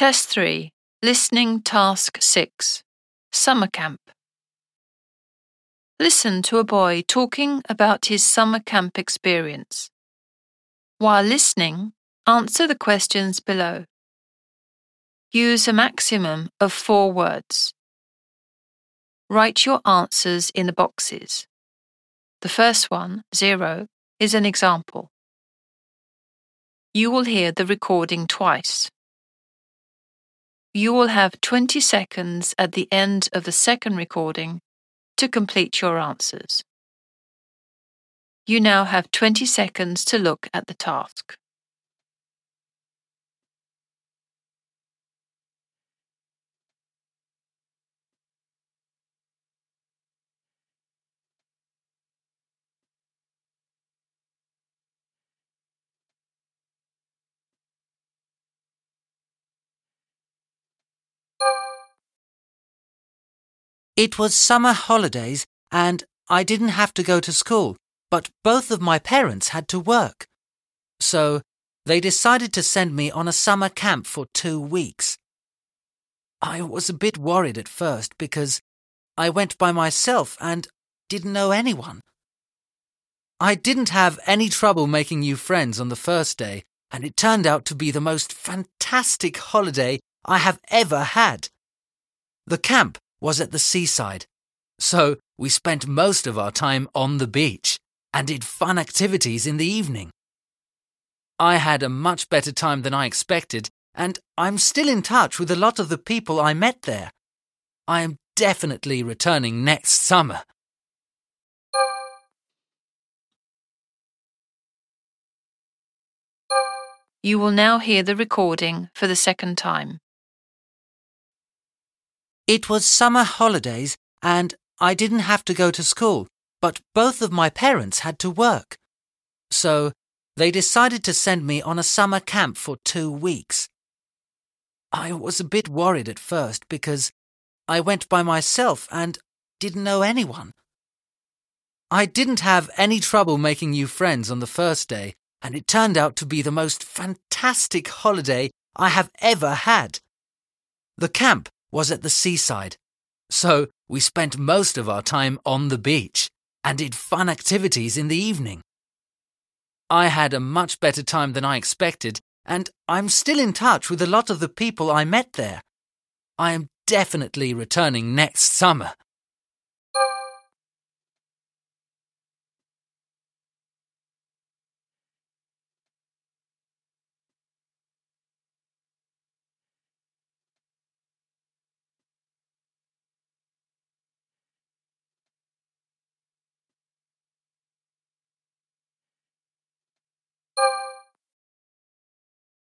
Test 3, Listening Task 6, Summer Camp. Listen to a boy talking about his summer camp experience. While listening, answer the questions below. Use a maximum of 4 words. Write your answers in the boxes. The first one, 0, is an example. You will hear the recording twice. You will have 20 seconds at the end of the second recording to complete your answers. You now have 20 seconds to look at the task. It was summer holidays and I didn't have to go to school, but both of my parents had to work. So they decided to send me on a summer camp for 2 weeks. I was a bit worried at first because I went by myself and didn't know anyone. I didn't have any trouble making new friends on the first day, and it turned out to be the most fantastic holiday I have ever had. The camp was at the seaside, so we spent most of our time on the beach and did fun activities in the evening. I had a much better time than I expected, and I'm still in touch with a lot of the people I met there. I am definitely returning next summer. You will now hear the recording for the second time. It was summer holidays and I didn't have to go to school, but both of my parents had to work. So they decided to send me on a summer camp for 2 weeks. I was a bit worried at first because I went by myself and didn't know anyone. I didn't have any trouble making new friends on the first day, and it turned out to be the most fantastic holiday I have ever had. The camp was at the seaside, so we spent most of our time on the beach and did fun activities in the evening. I had a much better time than I expected, and I'm still in touch with a lot of the people I met there. I am definitely returning next summer.